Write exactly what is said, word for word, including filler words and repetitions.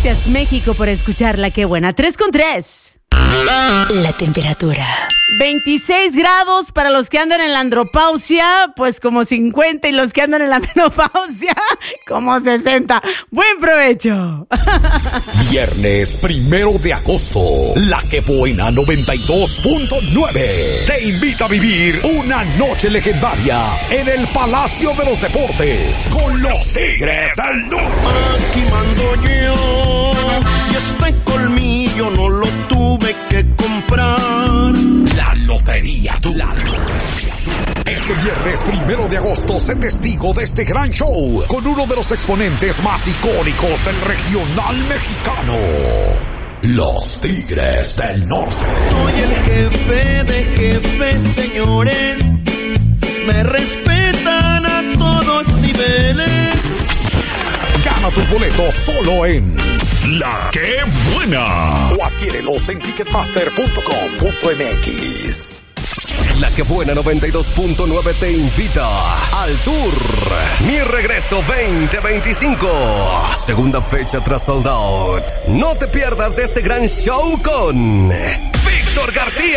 Gracias, México, por escuchar La Qué Buena. tres con tres. La temperatura. veintiséis grados para los que andan en la andropausia, pues como cincuenta, y los que andan en la menopausia, como sesenta. Buen provecho. Viernes primero de agosto, La Qué Buena noventa y dos punto nueve te invita a vivir una noche legendaria en el Palacio de los Deportes con los Tigres del Norte. Aquí mando yo, y este colmillo no lo tuve que comprar. La Lotería Du. La Lotería Du. Este viernes primero de agosto, sé testigo de este gran show con uno de los exponentes más icónicos del regional mexicano. Los Tigres del Norte. Soy el jefe de jefes, señores. Me respetan a todos niveles. Gana tus boletos solo en La Qué Buena. O adquiérelos en ticketmaster punto com punto m x. La Qué Buena noventa y dos punto nueve te invita al Tour Mi Regreso veinte veinticinco. Segunda fecha tras Sold Out. No te pierdas de este gran show con Víctor García,